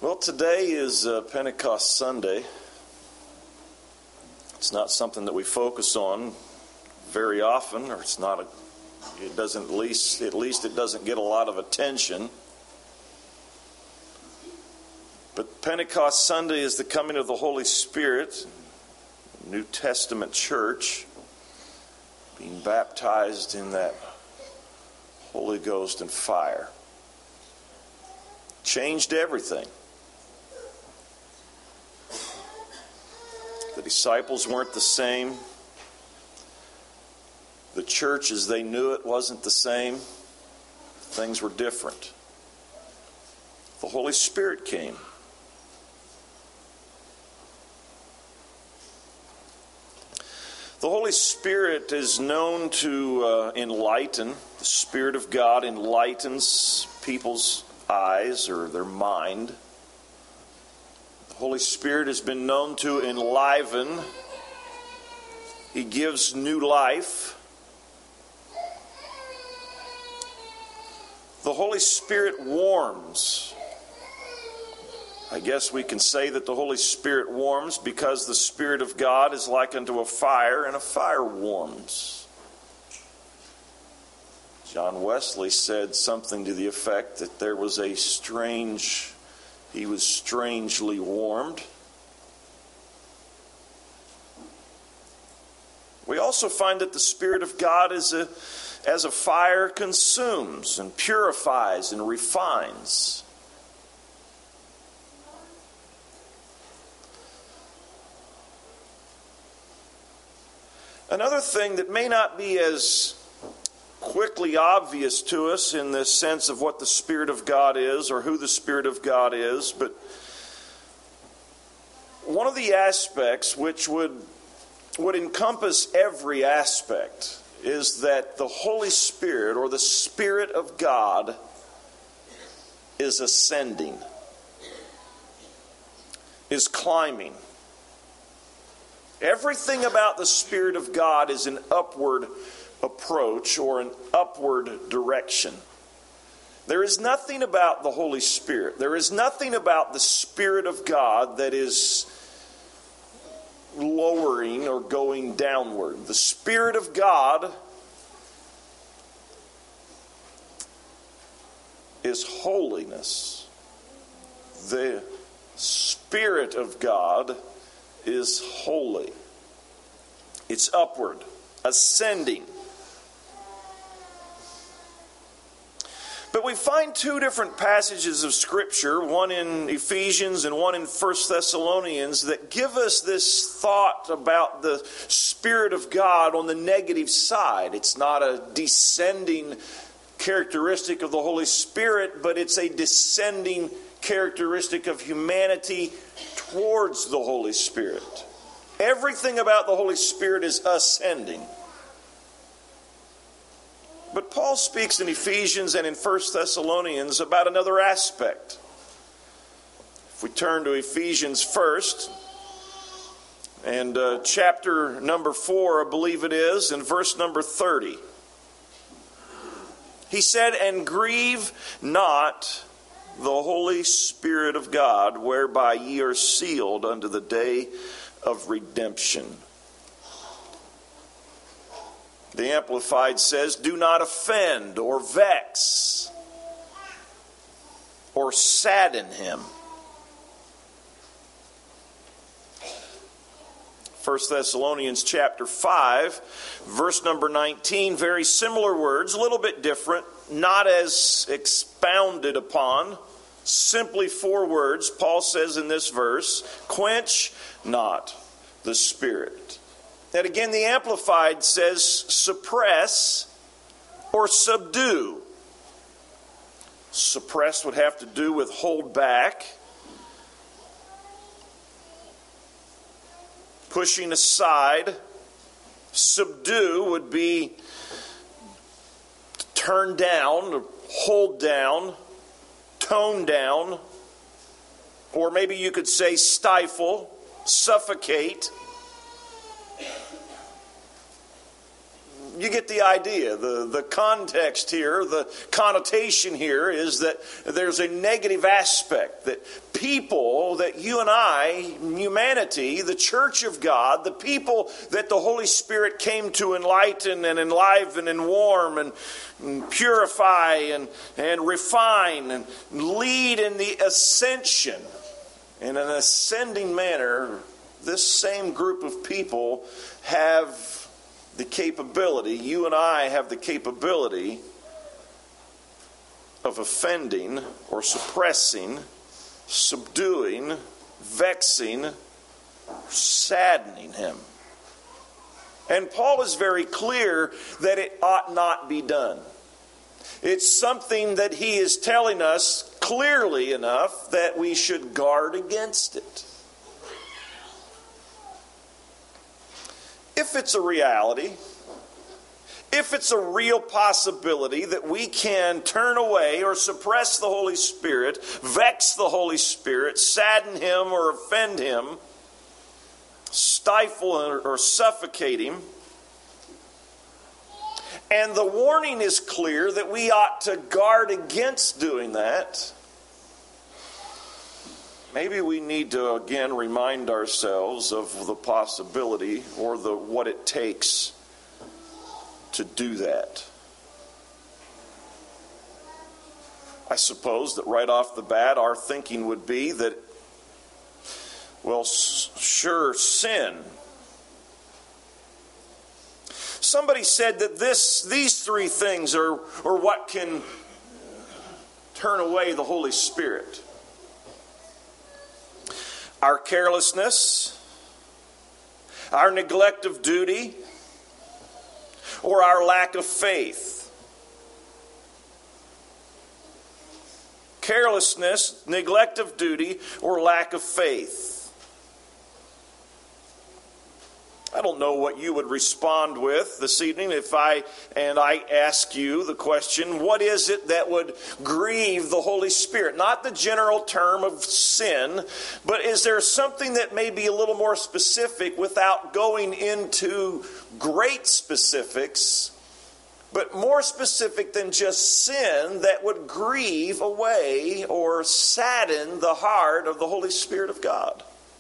Well, today is Pentecost Sunday. It's not something that we focus on very often, or it doesn't, at least it doesn't get a lot of attention. But Pentecost Sunday is the coming of the Holy Spirit, New Testament church, being baptized in that Holy Ghost and fire. Changed everything. The disciples weren't the same. The church as they knew it wasn't the same. Things were different. The Holy Spirit came. The Holy Spirit is known to enlighten. The Spirit of God enlightens people's eyes or their mind. The Holy Spirit has been known to enliven. He gives new life. The Holy Spirit warms. I guess we can say that the Holy Spirit warms because the Spirit of God is like unto a fire, and a fire warms. John Wesley said something to the effect that he was strangely warmed. We also find that the Spirit of God as a fire consumes and purifies and refines. Another thing that may not be as quickly obvious to us in this sense of what the Spirit of God is or who the Spirit of God is, but one of the aspects which would encompass every aspect is that the Holy Spirit or the Spirit of God is ascending, is climbing. Everything about the Spirit of God is an upward approach or an upward direction. There is nothing about the Holy Spirit. There is nothing about the Spirit of God that is lowering or going downward. The Spirit of God is holiness. The Spirit of God is holy. It's upward, ascending. But we find two different passages of Scripture, one in Ephesians and one in 1 Thessalonians, that give us this thought about the Spirit of God on the negative side. It's not a descending characteristic of the Holy Spirit, but it's a descending characteristic of humanity towards the Holy Spirit. Everything about the Holy Spirit is ascending. But Paul speaks in Ephesians and in 1 Thessalonians about another aspect. If we turn to Ephesians first, and chapter number 4, I believe it is, and verse number 30. He said, "And grieve not the Holy Spirit of God, whereby ye are sealed unto the day of redemption." The Amplified says, "Do not offend or vex or sadden him." 1 Thessalonians chapter 5, verse number 19, very similar words, a little bit different, not as expounded upon, simply 4 words. Paul says in this verse, "Quench not the Spirit." And again, the Amplified says, "Suppress or subdue." Suppress would have to do with hold back, pushing aside. Subdue would be turn down, hold down, tone down, or maybe you could say stifle, suffocate. you get the idea. The context here, the connotation here is that there's a negative aspect, that people, that you and I, humanity, the church of God, the people that the Holy Spirit came to enlighten and enliven and warm and purify and refine and lead in the ascension, in an ascending manner, this same group of people have the capability, you and I have the capability of offending or suppressing, subduing, vexing, saddening him. And Paul is very clear that it ought not be done. It's something that he is telling us clearly enough that we should guard against it. If it's a reality, if it's a real possibility that we can turn away or suppress the Holy Spirit, vex the Holy Spirit, sadden him or offend him, stifle or suffocate him, and the warning is clear that we ought to guard against doing that, maybe we need to again remind ourselves of the possibility or what it takes to do that. I suppose that right off the bat our thinking would be that, well, sure, sin. Somebody said that these three things are what can turn away the Holy Spirit. Our carelessness, our neglect of duty, or our lack of faith. Carelessness, neglect of duty, or lack of faith. I don't know what you would respond with this evening if I ask you the question, what is it that would grieve the Holy Spirit? Not the general term of sin, but is there something that may be a little more specific without going into great specifics, but more specific than just sin that would grieve away or sadden the heart of the Holy Spirit of God?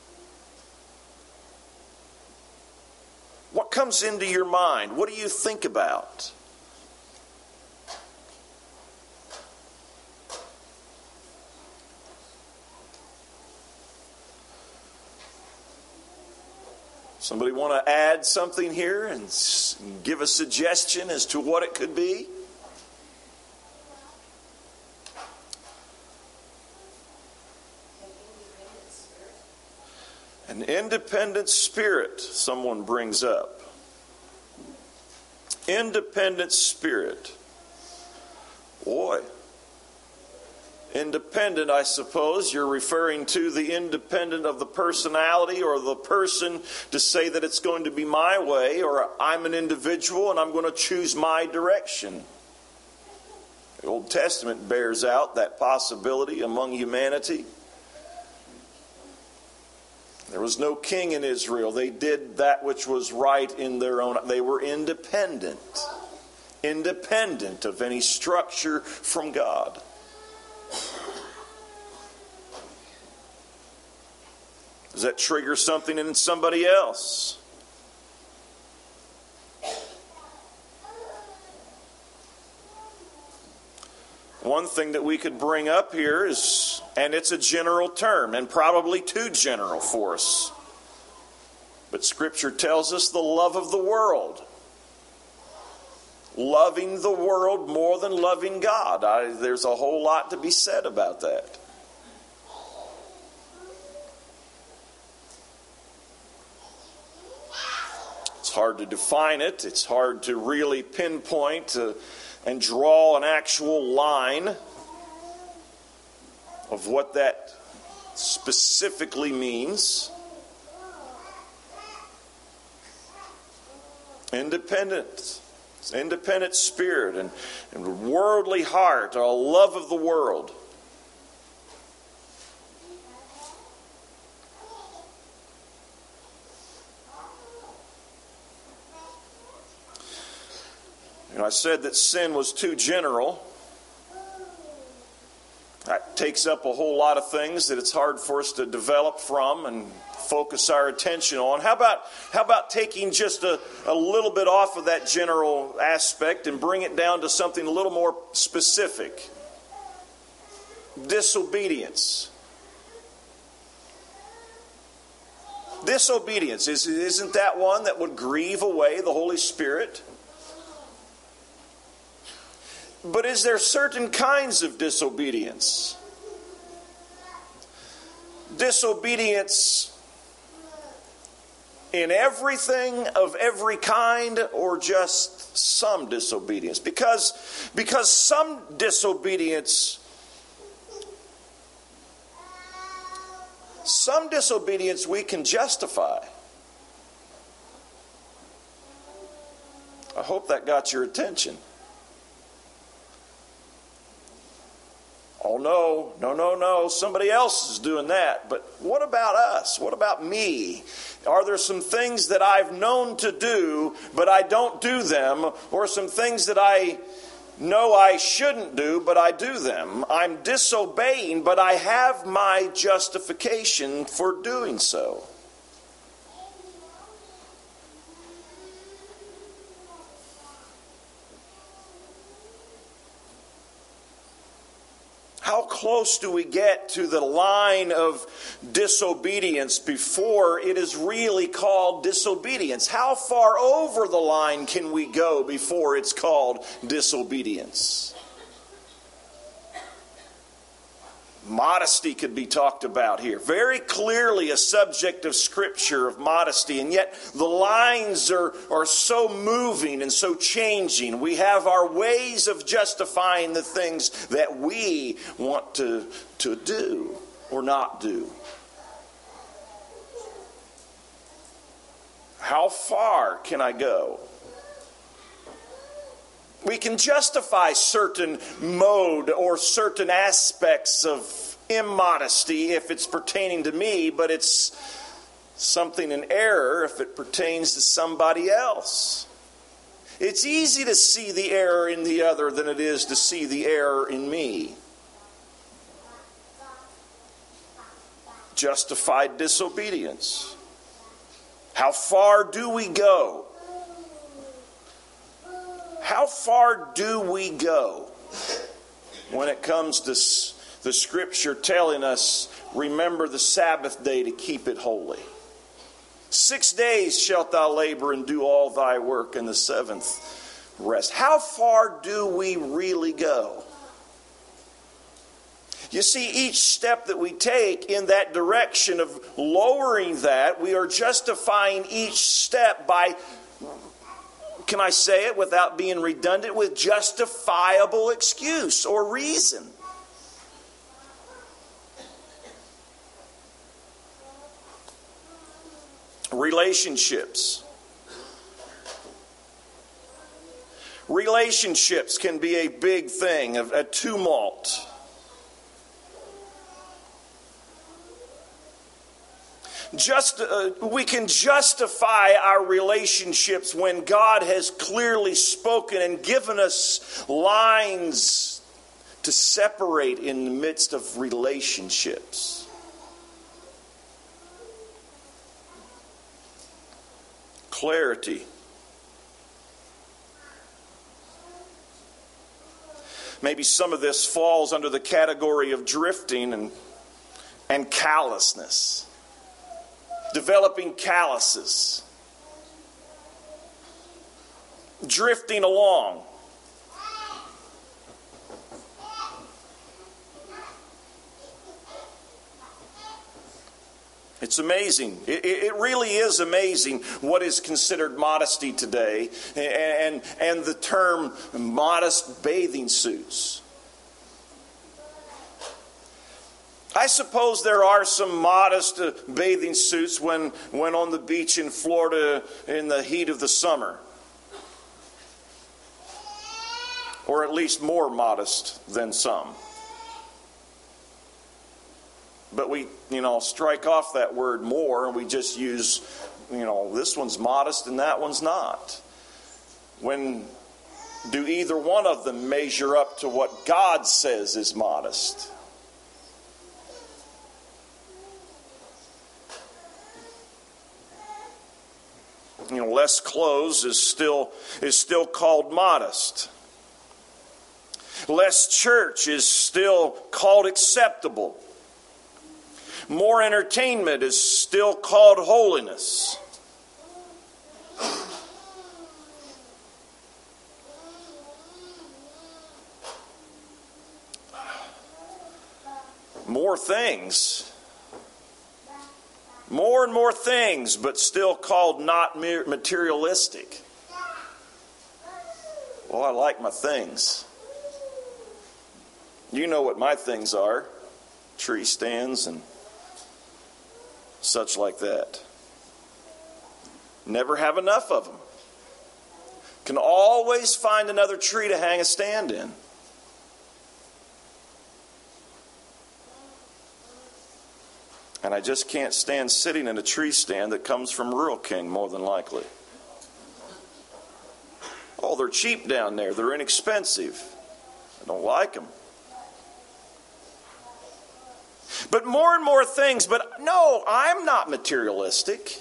What comes into your mind? What do you think about? Somebody want to add something here and give a suggestion as to what it could be? An independent spirit, someone brings up. Independent spirit. Boy. Independent, I suppose, you're referring to the independent of the personality or the person to say that it's going to be my way, or I'm an individual and I'm going to choose my direction. The Old Testament bears out that possibility among humanity. There was no king in Israel. They did that which was right in their own. They were independent. Independent of any structure from God. Does that trigger something in somebody else? One thing that we could bring up here is, and it's a general term, and probably too general for us, but Scripture tells us the love of the world. Loving the world more than loving God. There's a whole lot to be said about that. It's hard to define it. It's hard to really pinpoint and draw an actual line of what that specifically means. Independent spirit and worldly heart, a love of the world. And I said that sin was too general. That takes up a whole lot of things that it's hard for us to develop from and focus our attention on. How about taking just a little bit off of that general aspect and bring it down to something a little more specific? Disobedience. Disobedience, isn't that one that would grieve away the Holy Spirit? But is there certain kinds of disobedience? Disobedience in everything of every kind, or just some disobedience? Because some disobedience we can justify. I hope that got your attention. Oh, no, somebody else is doing that. But what about us? What about me? Are there some things that I've known to do, but I don't do them? Or some things that I know I shouldn't do, but I do them? I'm disobeying, but I have my justification for doing so. How close do we get to the line of disobedience before it is really called disobedience? How far over the line can we go before it's called disobedience? Modesty could be talked about here. Very clearly a subject of Scripture, of modesty, and yet the lines are so moving and so changing. We have our ways of justifying the things that we want to do or not do. How far can I go? We can justify certain mode or certain aspects of immodesty if it's pertaining to me, but it's something in error if it pertains to somebody else. It's easy to see the error in the other than it is to see the error in me. Justified disobedience. How far do we go? How far do we go when it comes to the Scripture telling us, remember the Sabbath day to keep it holy? 6 days shalt thou labor and do all thy work, and the seventh rest. How far do we really go? You see, each step that we take in that direction of lowering that, we are justifying each step by, can I say it without being redundant, with justifiable excuse or reason. Relationships. Relationships can be a big thing, a tumult. We can justify our relationships when God has clearly spoken and given us lines to separate in the midst of relationships. Clarity. Maybe some of this falls under the category of drifting and callousness. Developing calluses. Drifting along. It's amazing. It really is amazing what is considered modesty today, and the term modest bathing suits. I suppose there are some modest bathing suits when on the beach in Florida in the heat of the summer. Or at least more modest than some. But we, strike off that word more and we just use, this one's modest and that one's not. When do either one of them measure up to what God says is modest? Less clothes is still called modest. Less church is still called acceptable. More entertainment is still called holiness. More things. More and more things, but still called not materialistic. Well, I like my things. You know what my things are. Tree stands and such like that. Never have enough of them. Can always find another tree to hang a stand in. And I just can't stand sitting in a tree stand that comes from Rural King, more than likely. Oh, they're cheap down there. They're inexpensive. I don't like them. But more and more things. But no, I'm not materialistic.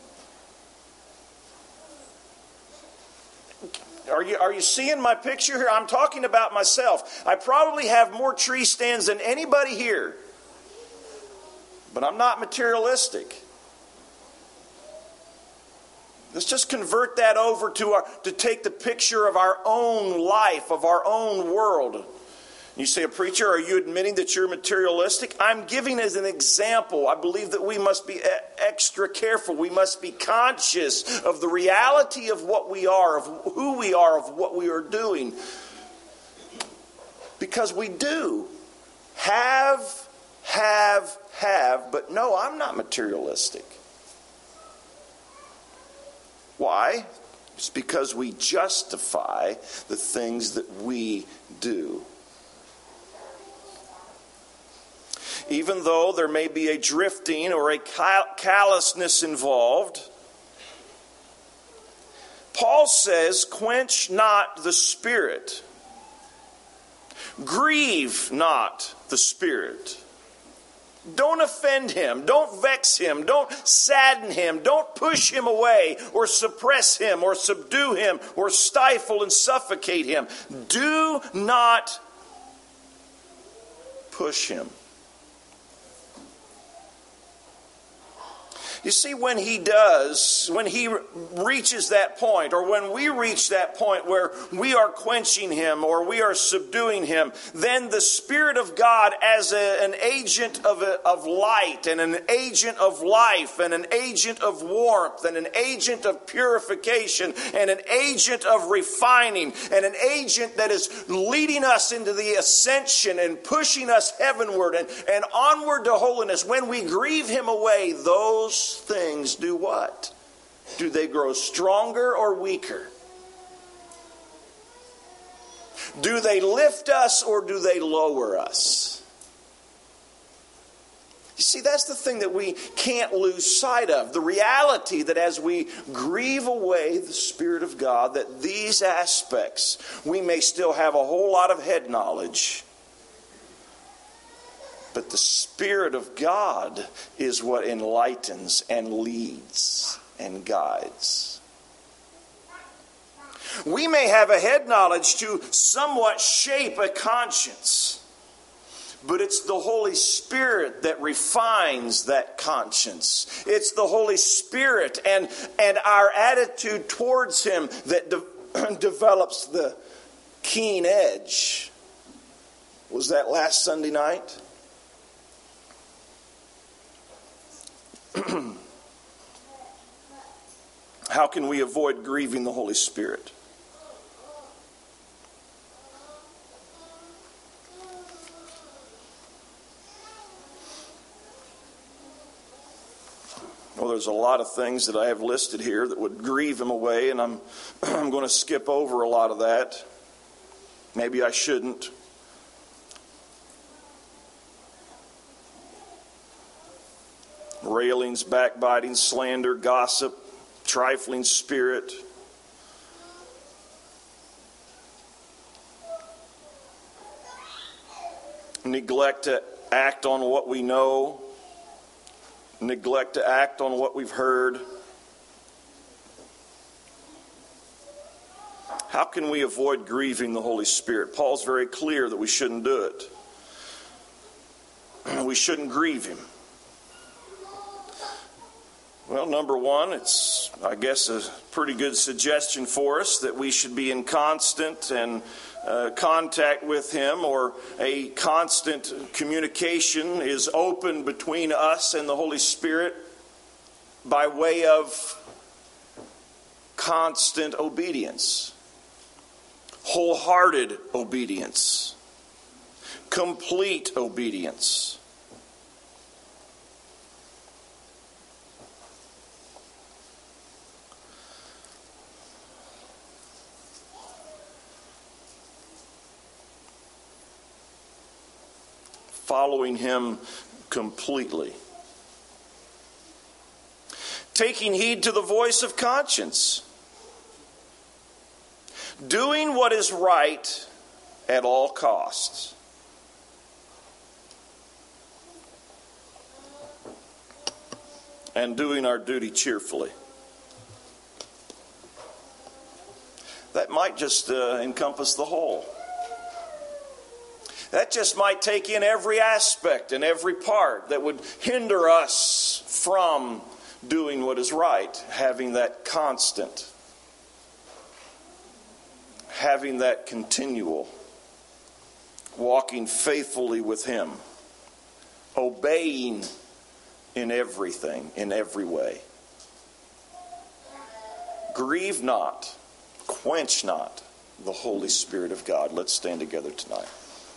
Are you seeing my picture here? I'm talking about myself. I probably have more tree stands than anybody here. But I'm not materialistic. Let's just convert that over to take the picture of our own life, of our own world. You say, a preacher, are you admitting that you're materialistic? I'm giving as an example. I believe that we must be extra careful. We must be conscious of the reality of what we are, of who we are, of what we are doing. Because we do have, but no, I'm not materialistic. Why? It's because we justify the things that we do. Even though there may be a drifting or a callousness involved, Paul says, quench not the Spirit. Grieve not the Spirit. Don't offend him. Don't vex him. Don't sadden him. Don't push him away or suppress him or subdue him or stifle and suffocate him. Do not push him. You see, when he reaches that point, or when we reach that point where we are quenching him or we are subduing him, then the Spirit of God as an agent of light and an agent of life and an agent of warmth and an agent of purification and an agent of refining and an agent that is leading us into the ascension and pushing us heavenward and onward to holiness. When we grieve him away, those things do what? Do they grow stronger or weaker? Do they lift us or do they lower us? You see, that's the thing that we can't lose sight of. The reality that as we grieve away the Spirit of God, that these aspects, we may still have a whole lot of head knowledge. But the Spirit of God is what enlightens and leads and guides. We may have a head knowledge to somewhat shape a conscience, but it's the Holy Spirit that refines that conscience. It's the Holy Spirit and our attitude towards Him that develops the keen edge. Was that last Sunday night? How can we avoid grieving the Holy Spirit? Well, there's a lot of things that I have listed here that would grieve him away, and I'm going to skip over a lot of that. Maybe I shouldn't. Railings, backbiting, slander, gossip, trifling spirit. neglect to act on what we know, neglect to act on what we've heard. How can we avoid grieving the Holy Spirit? Paul's very clear that we shouldn't do it. We shouldn't grieve him. Well, number one, it's, I guess, a pretty good suggestion for us that we should be in constant and contact with him, or a constant communication is open between us and the Holy Spirit by way of constant obedience, wholehearted obedience, complete obedience. Following him completely. Taking heed to the voice of conscience. Doing what is right at all costs. And doing our duty cheerfully. That might just encompass the whole. That just might take in every aspect and every part that would hinder us from doing what is right. Having that constant, having that continual, walking faithfully with him, obeying in everything, in every way. Grieve not, quench not the Holy Spirit of God. Let's stand together tonight.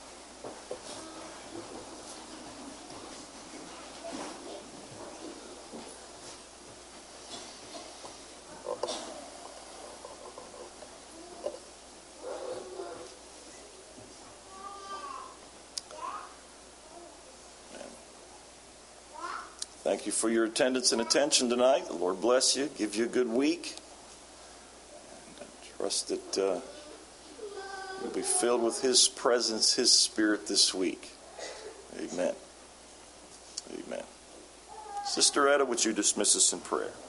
Thank you for your attendance and attention tonight. The Lord bless you, give you a good week. And I trust that you'll be filled with his presence, his Spirit this week. Amen. Amen. Sister Etta, would you dismiss us in prayer?